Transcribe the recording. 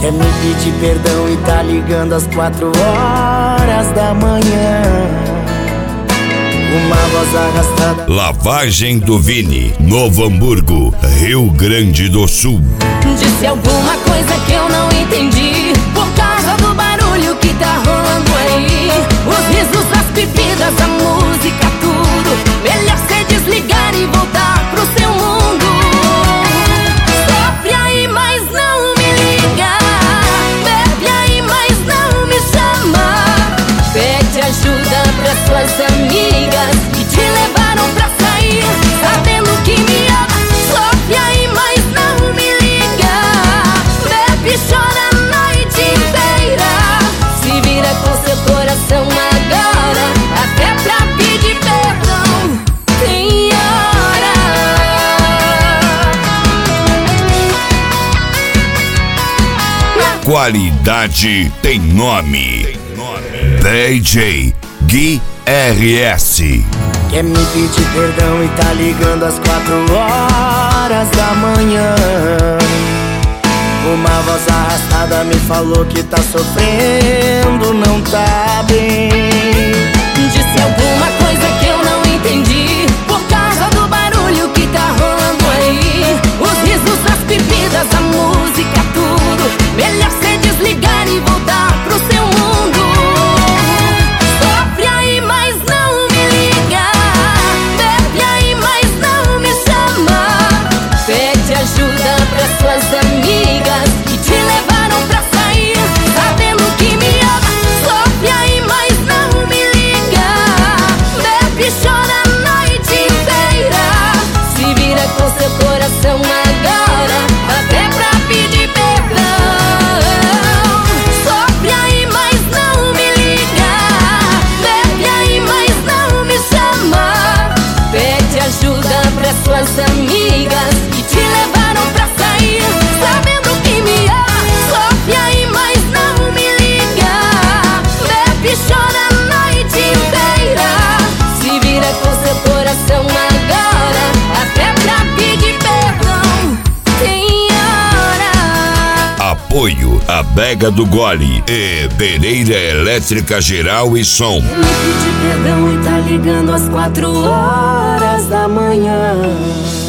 Quer me pedir perdão e tá ligando às 4 horas da manhã. Uma voz arrastada. Lavagem do Vini, Novo Hamburgo, Rio Grande do Sul. Disse alguma coisa que eu não entendi, por causa do barulho que tá rolando aí. Os risos, as bebidas, a música, tudo. Melhor cê desligar e voltar pro seu mundo. Sofre aí, mas não me liga. Bebe aí, mas não me chama. Pede ajuda pras suas amigas que te levaram pra sair, sabendo que me ama. Sofre aí, mas não me liga. Bebe, chora a noite inteira. Se vira com seu coração agora, até pra pedir perdão tem hora. Qualidade tem nome. DJ Gui RS. Quer me pedir perdão e tá ligando às 4 horas da manhã. Uma voz arrastada me falou que tá sofrendo, não tá bem. Disse alguma coisa que eu não entendi, por causa do barulho que tá rolando aí. Os risos, as bebidas, a música, tudo. Melhor cê desligar e voltar pro seu mundo. Sofre aí, mas não me liga. Bebe aí, mas não me chama. Pede ajuda pras suas amigas que te levaram pra sair, sabendo que me ama. Sofre aí, mas não me liga. Bebe, chora a noite inteira. Se vira com seu coração agora, até pra pedir perdão. Sofre aí, mas não me liga. Bebe aí, mas não me chama. Pede ajuda pras suas amigas que te levaram pra sair, sabendo que me ama. Sofre aí, mas não me liga. Bebe, chora a noite inteira. Se vira com seu coração agora, até pra pedir perdão tem hora. Apoio Adega do Gole e Pereira Elétrica Geral e Som. Me pedir perdão e tá ligando às 4 horas da manhã.